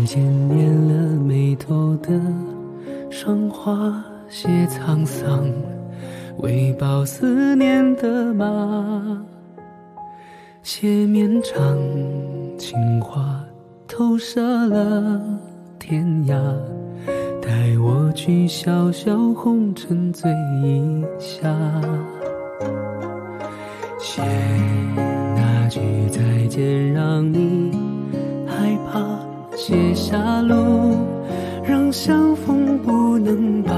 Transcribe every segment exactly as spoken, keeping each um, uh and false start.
间念了眉头的霜花写沧桑，为报思念的马，写绵长情话投射了天涯，待我去小小红尘醉一下，写那句再见让你害怕，写下路让相逢不能拔，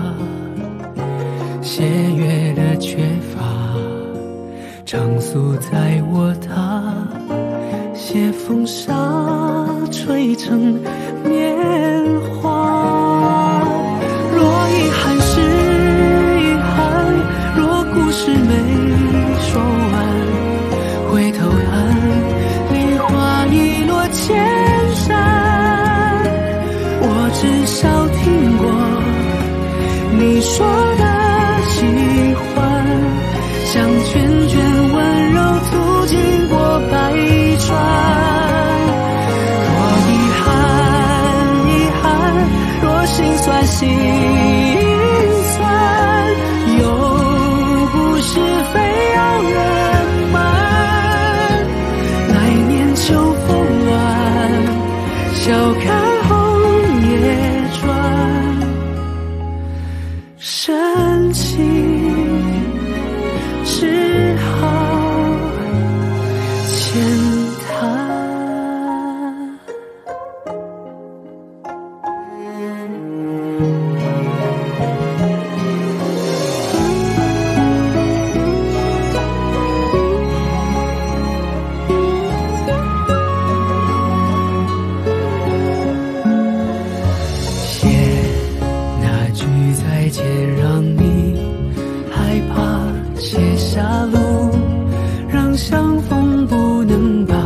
写月的缺乏长宿在我他，写风沙吹成年华。若遗憾是遗憾，若故事没说完，回头看梨花已落千山，我至少听过你说的喜欢，像涓涓温柔途经过百川。若遗憾遗憾，若心酸心酸，又不是非要圆满。来年秋风暖，笑看红叶转，深情只好浅谈。写那句再见让你害怕，写下路让相逢不能拔，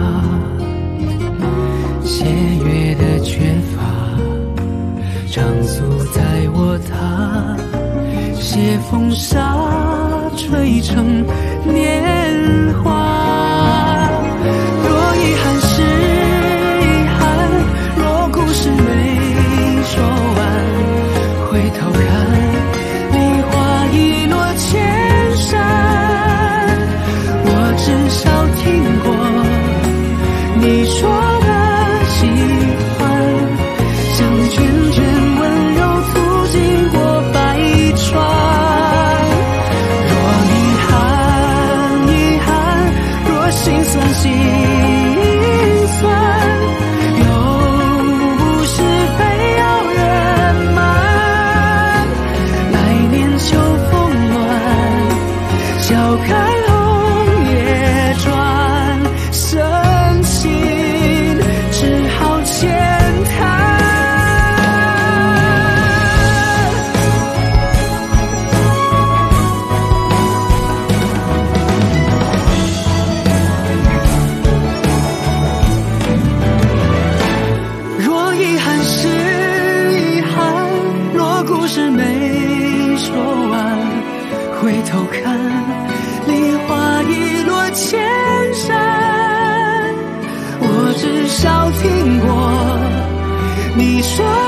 写月的缺乏长宿在我他，写风沙吹成年华。若遗憾是遗憾，若故事没说完，回头看梨花已落千山，我至少听过你说的喜欢，像涓涓温柔途经过百川。若遗憾遗憾，若心酸心酸，又不是非要圆满。来年秋风暖，笑看红叶转，深情只好浅谈。若遗憾是遗憾，若故事没说完，回头看梨花已落千山，我至少听过你说